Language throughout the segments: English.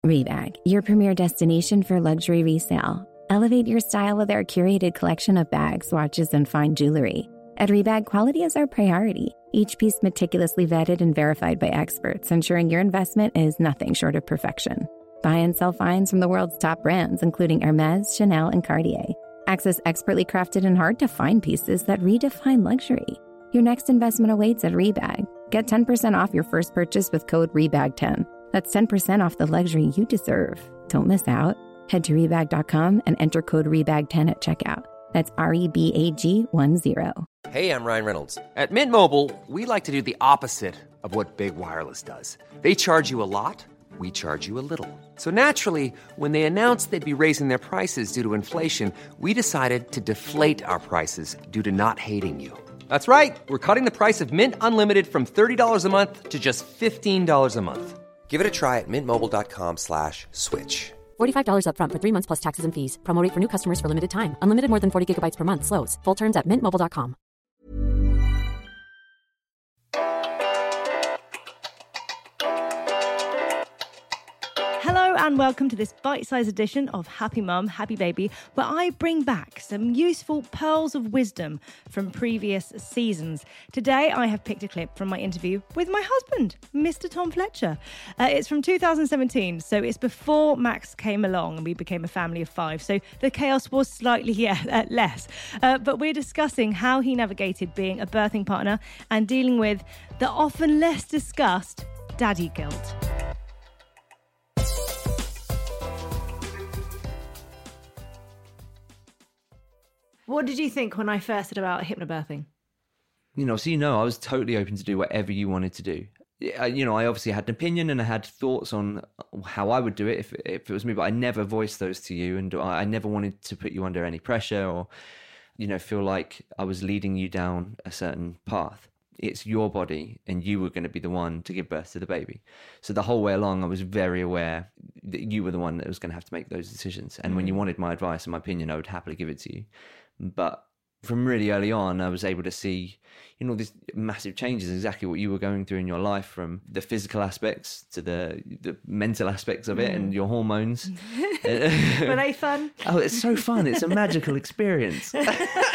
Rebag, your premier destination for luxury resale. Elevate your style with our curated collection of bags, watches, and fine jewelry. At Rebag, quality is our priority. Each piece meticulously vetted and verified by experts, ensuring your investment is nothing short of perfection. Buy and sell finds from the world's top brands, including Hermès, Chanel, and Cartier. Access expertly crafted and hard-to-find pieces that redefine luxury. Your next investment awaits at Rebag. Get 10% off your first purchase with code REBAG10. That's 10% off the luxury you deserve. Don't miss out. Head to Rebag.com and enter code REBAG10 at checkout. That's REBAG10. Hey, I'm Ryan Reynolds. At Mint Mobile, we like to do the opposite of what Big Wireless does. They charge you a lot, we charge you a little. So naturally, when they announced they'd be raising their prices due to inflation, we decided to deflate our prices due to not hating you. That's right. We're cutting the price of Mint Unlimited from $30 a month to just $15 a month. Give it a try at mintmobile.com/switch. $45 up front for 3 months plus taxes and fees. Promo rate for new customers for limited time. Unlimited more than 40 gigabytes per month. Slows full terms at mintmobile.com. Hello and welcome to this bite-sized edition of Happy Mum, Happy Baby, where I bring back some useful pearls of wisdom from previous seasons. Today I have picked a clip from my interview with my husband, Mr. Tom Fletcher. It's from 2017, so it's before Max came along and we became a family of 5, so the chaos was slightly less. But we're discussing how he navigated being a birthing partner and dealing with the often less discussed daddy guilt. What did you think when I first said about hypnobirthing? I was totally open to do whatever you wanted to do. I obviously had an opinion and I had thoughts on how I would do it if it was me, but I never voiced those to you, and I never wanted to put you under any pressure or, feel like I was leading you down a certain path. It's your body and you were going to be the one to give birth to the baby. So the whole way along, I was very aware that you were the one that was going to have to make those decisions. And when you wanted my advice and my opinion, I would happily give it to you. But from really early on, I was able to see, these massive changes, exactly what you were going through in your life, from the physical aspects to the mental aspects of it and your hormones. Were they fun? Oh, it's so fun. It's a magical experience. But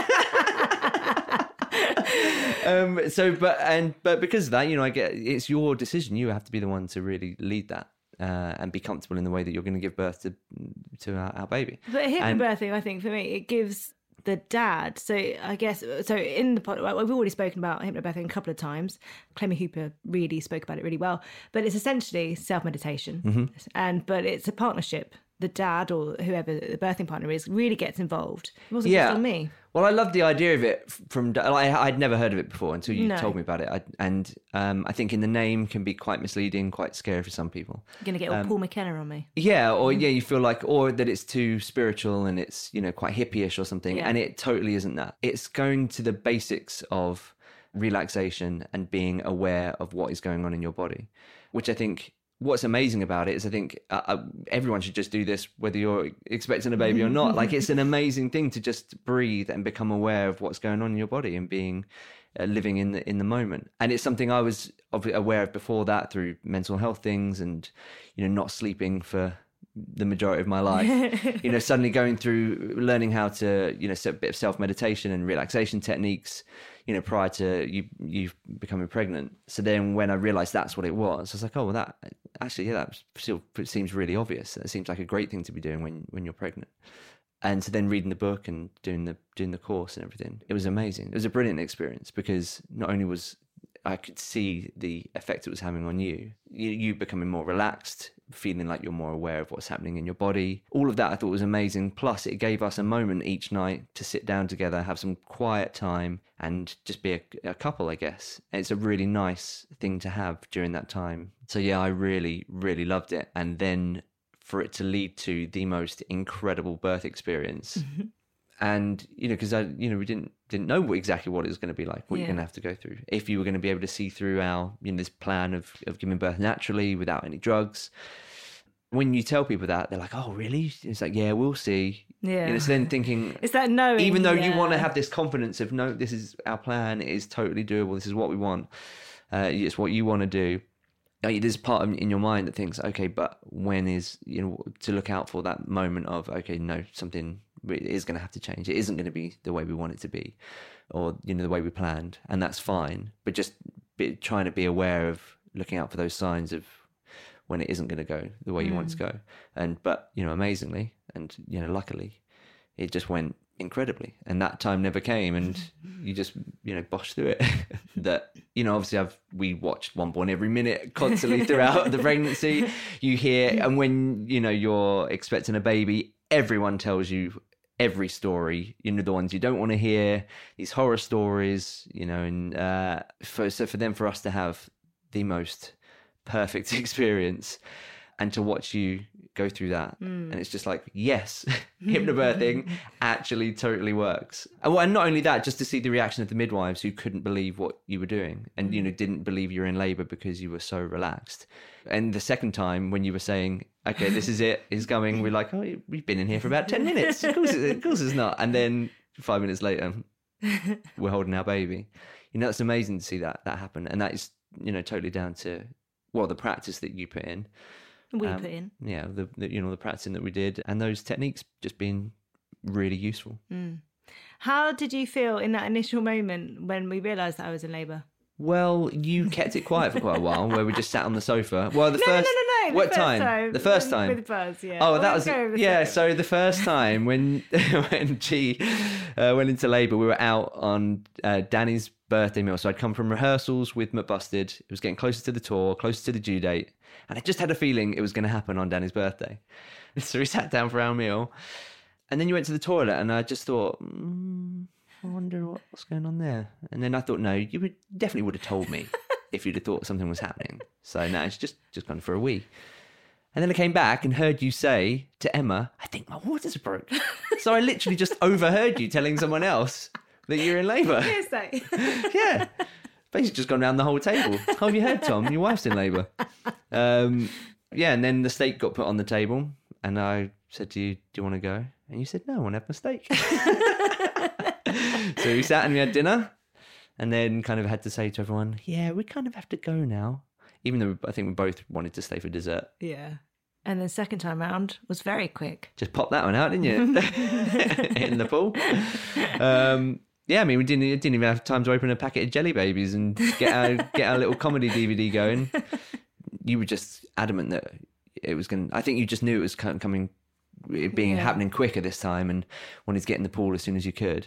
because of that, it's your decision. You have to be the one to really lead that. And be comfortable in the way that you're going to give birth to our baby. But hypnobirthing, I think, for me, it gives the dad. So I guess, so in the pod, we've already spoken about hypnobirthing a couple of times. Clemmy Hooper really spoke about it really well. But it's essentially self-meditation. But it's a partnership. The dad or whoever the birthing partner is really gets involved. It wasn't just on me. Well, I love the idea of it I'd never heard of it before until you told me about it. I think in the name can be quite misleading, quite scary for some people. You're going to get all Paul McKenna on me. Yeah, or you feel like, or that it's too spiritual and it's, quite hippie-ish or something. Yeah. And it totally isn't that. It's going to the basics of relaxation and being aware of what is going on in your body, which I think... What's amazing about it is I think everyone should just do this, whether you're expecting a baby or not. Like, it's an amazing thing to just breathe and become aware of what's going on in your body and being living in the moment. And it's something I was aware of before that through mental health things and, not sleeping for the majority of my life. Suddenly going through learning how to, set a bit of self-meditation and relaxation techniques, prior to you becoming pregnant. So then when I realized that's what it was, I was like, oh, well, that still seems really obvious. It seems like a great thing to be doing when you're pregnant. And so then reading the book and doing the course and everything, it was amazing. It was a brilliant experience because not only was I could see the effect it was having on you becoming more relaxed, feeling like you're more aware of what's happening in your body. All of that I thought was amazing. Plus it gave us a moment each night to sit down together, have some quiet time and just be a couple, I guess. And it's a really nice thing to have during that time. So yeah, I really, really loved it. And then for it to lead to the most incredible birth experience. And, because we didn't know exactly what it was going to be like, what you're going to have to go through. If you were going to be able to see through our, this plan of giving birth naturally without any drugs. When you tell people that, they're like, oh, really? It's like, yeah, we'll see. Yeah. So then thinking... It's that knowing. Even though you want to have this confidence of, no, this is our plan. It is totally doable. This is what we want. It's what you want to do. there's part in your mind that thinks, okay, but when is, to look out for that moment of, okay, no, something is going to have to change. It isn't going to be the way we want it to be, or, the way we planned. And that's fine. But just trying to be aware of looking out for those signs of when it isn't going to go the way you want it to go. But amazingly, and, luckily, it just went incredibly, and that time never came, and you just bosh through it. That obviously we watched One Born every minute constantly throughout the pregnancy. You hear, and when you're expecting a baby, everyone tells you every story, the ones you don't want to hear, these horror stories, and for us to have the most perfect experience and to watch you go through that. And it's just like, yes, hypnobirthing actually totally works. And not only that, just to see the reaction of the midwives who couldn't believe what you were doing and, didn't believe you were in labour because you were so relaxed. And the second time when you were saying, okay, this is it, it's coming, we're like, oh, we've been in here for about 10 minutes. Of course it's not. And then 5 minutes later, we're holding our baby. It's amazing to see that happen. And that is, totally down to, the practice that you put in. We put in. Yeah, the practicing that we did, and those techniques just being really useful. How did you feel in that initial moment when we realised that I was in labour? Well, you kept it quiet for quite a while, where we just sat on the sofa. Well, No. What time? The first time. With Buzz, yeah. Oh, that was So the first time when she went into labour, we were out on Danny's birthday meal. So I'd come from rehearsals with McBusted. It was getting closer to the tour, closer to the due date, and I just had a feeling it was going to happen on Danny's birthday. So we sat down for our meal, and then you went to the toilet, and I just thought, I wonder what's going on there. And then I thought, no, you definitely would have told me if you'd have thought something was happening. So no, it's just gone for a wee. And then I came back and heard you say to Emma, I think my water's broke. So I literally just overheard you telling someone else that you're in labour. Hearsay. Yeah. Basically just gone around the whole table. Oh, have you heard, Tom? Your wife's in labour. And then the steak got put on the table, and I said to you, do you want to go? And you said, no, I want to have my steak. So we sat and we had dinner, and then kind of had to say to everyone, yeah, we kind of have to go now. Even though I think we both wanted to stay for dessert. Yeah. And the second time round was very quick. Just pop that one out, didn't you? In the pool. We didn't even have time to open a packet of Jelly Babies and get our little comedy DVD going. You were just adamant that it was going. I think you just knew it was happening quicker this time, and wanted to get in the pool as soon as you could.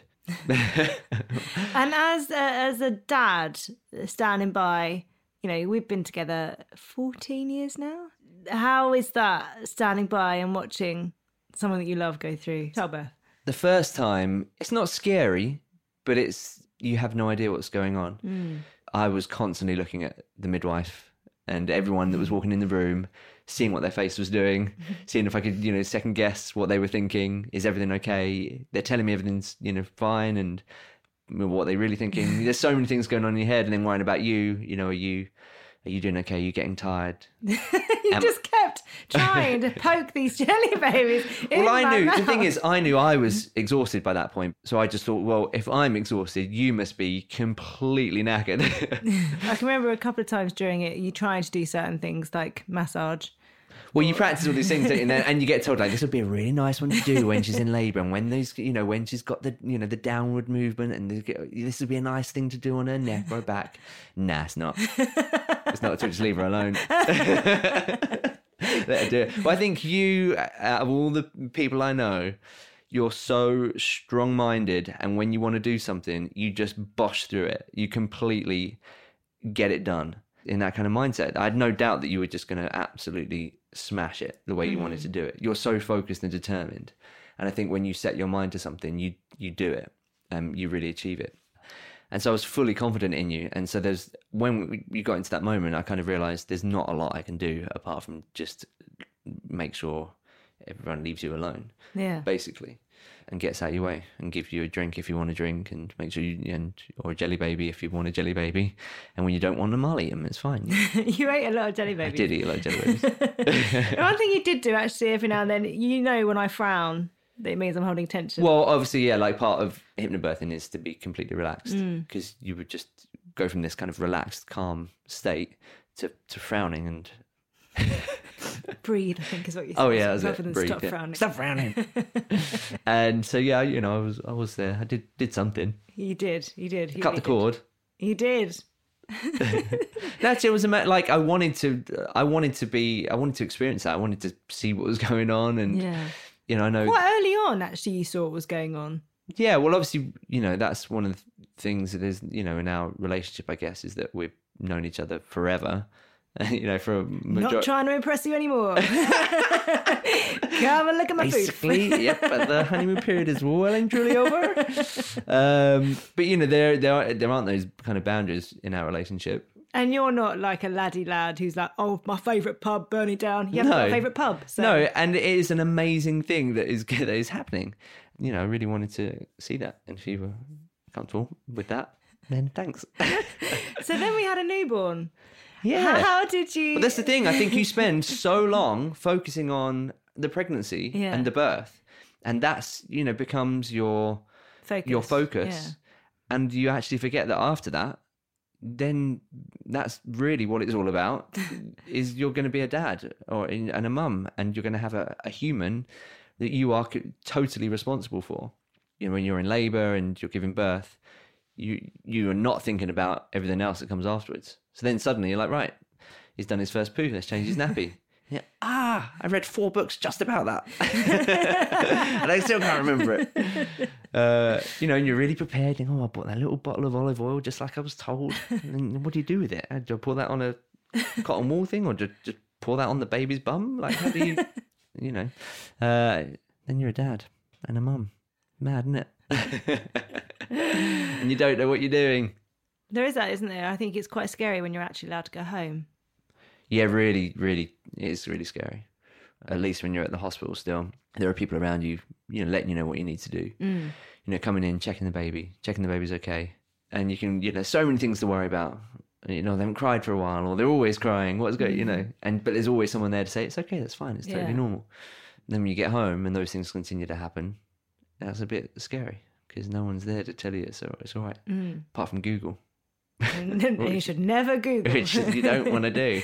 And as a dad standing by, we've been together 14 years now. How is that, standing by and watching someone that you love go through childbirth? The first time, it's not scary, but you have no idea what's going on. I was constantly looking at the midwife and everyone that was walking in the room, seeing what their face was doing, seeing if I could, second guess what they were thinking. Is everything okay? They're telling me everything's, fine, and what are they really thinking? There's so many things going on in your head, and then worrying about you. Are you doing okay? Are you getting tired? You just kept trying to poke these Jelly Babies in Well, my mouth. The thing is, I knew I was exhausted by that point. So I just thought, well, if I'm exhausted, you must be completely knackered. I can remember a couple of times during it, you trying to do certain things like massage. Well, you practice all these things, don't you? And you get told, like, this would be a really nice one to do when she's in labour, and when those, when she's got the, the downward movement, and this would be a nice thing to do on her neck or back. Nah, it's not. It's not, so just leave her alone. Let her do it. But I think you, out of all the people I know, you're so strong-minded, and when you want to do something, you just bosh through it. You completely get it done. In that kind of mindset, I had no doubt that you were just going to absolutely smash it the way you wanted to do it. You're so focused and determined, and I think when you set your mind to something, you do it, and you really achieve it. And so I was fully confident in you. And so when you got into that moment, I kind of realised there's not a lot I can do apart from just make sure everyone leaves you alone, basically, and gets out of your way and gives you a drink if you want a drink, and make sure or a Jelly Baby if you want a Jelly Baby. And when you don't want them, I'll eat them. It's fine. You ate a lot of Jelly Babies. I did eat a lot of Jelly Babies. One thing you did do, actually, every now and then, when I frown, that it means I'm holding tension. Well, obviously, yeah, like part of hypnobirthing is to be completely relaxed, because you would just go from this kind of relaxed, calm state to frowning and Breathe, I think is what you said. oh yeah, that's rather it. than Breathe, stop yeah. frowning. Stop frowning. And so yeah, you know, I was there. I did something. You did. You Cut the cord. You did. It was like I wanted to experience that. I wanted to see what was going on, and you know, I know quite early on actually you saw what was going on. Yeah, well, obviously, you know, that's one of the things that is, you know, in our relationship, I guess, is that we've known each other forever. You know, for a Not trying to impress you anymore. Come and look at my Basically, food. yep, but the honeymoon period is well and truly over. But, you know, there aren't those kind of boundaries in our relationship. And you're not like a laddie lad who's like, oh, my favourite pub burning down. You haven't got a favourite pub. So. No, and it is an amazing thing that is happening. You know, I really wanted to see that. And if you were comfortable with that, then thanks. So then we had a newborn. Yeah. How did you... But that's the thing. I think you spend so long focusing on the pregnancy and the birth. And that's, you know, becomes your focus. Yeah. And you actually forget that after that, then that's really what it's all about, is you're going to be a dad and a mum, and you're going to have a human that you are totally responsible for. You know, when you're in labour and you're giving birth, you are not thinking about everything else that comes afterwards. So then suddenly you're like, right, he's done his first poo, let's change his nappy. Yeah. I read 4 books just about that. And I still can't remember it. You know, and you're really prepared. Think, I bought that little bottle of olive oil just like I was told. And what do you do with it? Do I pour that on a cotton wool thing, or just pour that on the baby's bum? Like, how do you, you know? Then you're a dad and a mum. Mad, isn't it? And you don't know what you're doing. There is that, isn't there? I think it's quite scary when you're actually allowed to go home. Yeah, really, really, it's really scary. At least when you're at the hospital still. There are people around you, you know, letting you know what you need to do. You know, coming in, checking the baby's okay. And you can, you know, so many things to worry about. You know, they haven't cried for a while, or they're always crying. What's going, you know? But there's always someone there to say, it's okay, that's fine, it's totally normal. Then when you get home and those things continue to happen, that's a bit scary, because no one's there to tell you it's all right, apart from Google. And you should never Google. Which you don't want to do.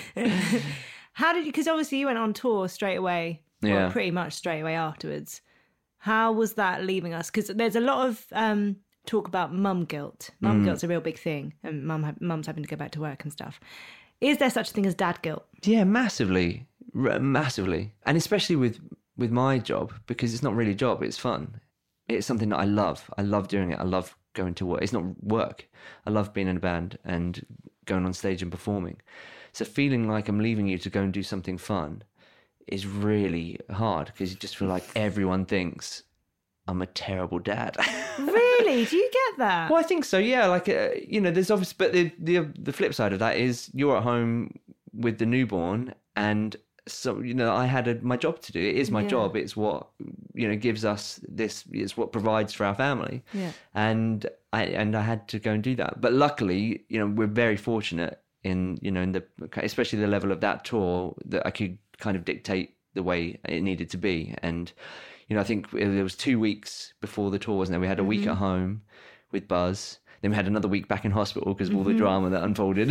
How did you, because obviously you went on tour straight away, well, pretty much straight away afterwards. How was that leaving us? Because there's a lot of talk about mum guilt. Mum guilt's a real big thing, and mum's having to go back to work and stuff. Is there such a thing as dad guilt? Yeah, massively. And especially with my job, because it's not really a job, it's fun. It's something that I love. I love doing it. I love going to work. It's not work. I love being in a band and going on stage and performing. So feeling like I'm leaving you to go and do something fun is really hard, because you just feel like everyone thinks I'm a terrible dad. Really? Do you get that? Well, I think so, yeah. Like, you know, there's obviously, but the flip side of that is you're at home with the newborn, and so, you know, I had my job to do. It is my job. It's what, you know, gives us this, it's what provides for our family. Yeah. And I had to go and do that. But luckily, you know, we're very fortunate in, you know, especially the level of that tour, that I could kind of dictate the way it needed to be. And, you know, I think there was 2 weeks before the tour, wasn't there? We had a week at home with Buzz. Then we had another week back in hospital because of all the drama that unfolded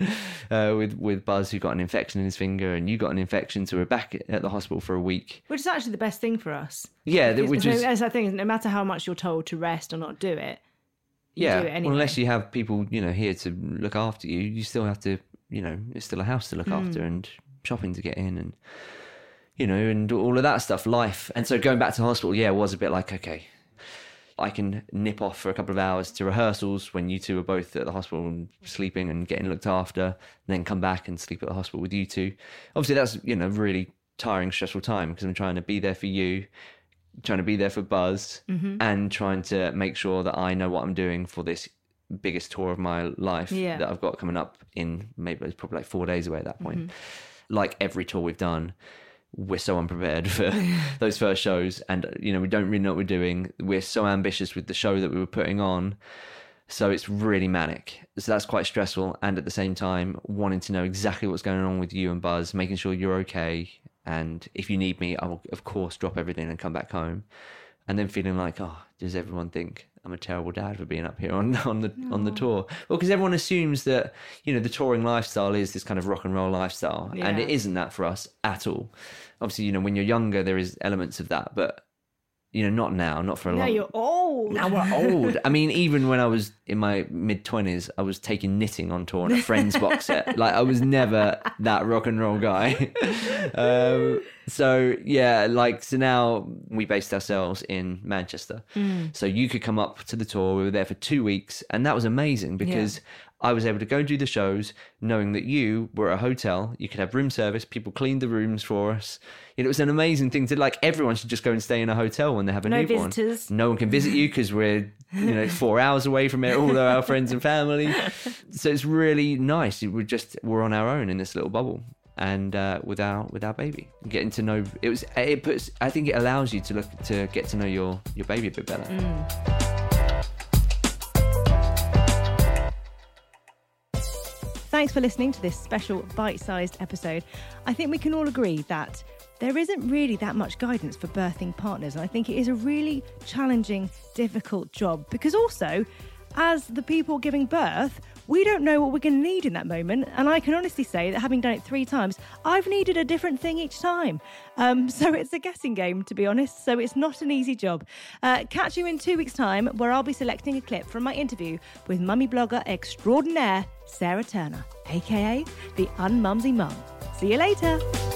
with Buzz, who got an infection in his finger, and you got an infection, so we're back at the hospital for a week. Which is actually the best thing for us. Yeah, as I think, no matter how much you're told to rest or not do it, you do it anyway. Well, unless you have people, you know, here to look after you, you still have to, you know, it's still a house to look after, and shopping to get in, and, you know, and all of that stuff, life. And so going back to hospital, it was a bit like, okay, I can nip off for a couple of hours to rehearsals when you two are both at the hospital and sleeping and getting looked after, and then come back and sleep at the hospital with you two. Obviously, that's, you know, really tiring, stressful time, because I'm trying to be there for you, trying to be there for Buzz, and trying to make sure that I know what I'm doing for this biggest tour of my life that I've got coming up in, maybe it's probably like 4 days away at that point. Like every tour we've done, we're so unprepared for those first shows, and, you know, we don't really know what we're doing. We're so ambitious with the show that we were putting on, so it's really manic. So that's quite stressful, and at the same time wanting to know exactly what's going on with you and Buzz, making sure you're okay, and if you need me, I will of course drop everything and come back home. and then feeling like, oh, does everyone think I'm a terrible dad for being up here on the tour? Well, because everyone assumes that, you know, the touring lifestyle is this kind of rock and roll lifestyle, and it isn't that for us at all. Obviously, you know, when you're younger, there is elements of that, but, you know, not now, not for a long... Now you're old. Now we're old. I mean, even when I was in my mid-20s, I was taking knitting on tour on a Friends box set. Like, I was never that rock and roll guy. So, yeah, like, so now we based ourselves in Manchester. So you could come up to the tour. We were there for 2 weeks, and that was amazing because... I was able to go do the shows knowing that you were at a hotel. You could have room service. People cleaned the rooms for us. You know, it was an amazing thing to, like, everyone should just go and stay in a hotel when they have a newborn. No visitors. No one can visit you because we're, you know, 4 hours away from it, all of our friends and family. So it's really nice. We're on our own in this little bubble. And with our baby, getting to know I think it allows you to get to know your baby a bit better. Thanks for listening to this special bite-sized episode. I think we can all agree that there isn't really that much guidance for birthing partners. And I think it is a really challenging, difficult job because also, as the people giving birth, we don't know what we're going to need in that moment. And I can honestly say that having done it 3 times, I've needed a different thing each time. So it's a guessing game, to be honest. So it's not an easy job. Catch you in 2 weeks' time, where I'll be selecting a clip from my interview with mummy blogger extraordinaire Sarah Turner, aka the Unmumsy Mum. See you later.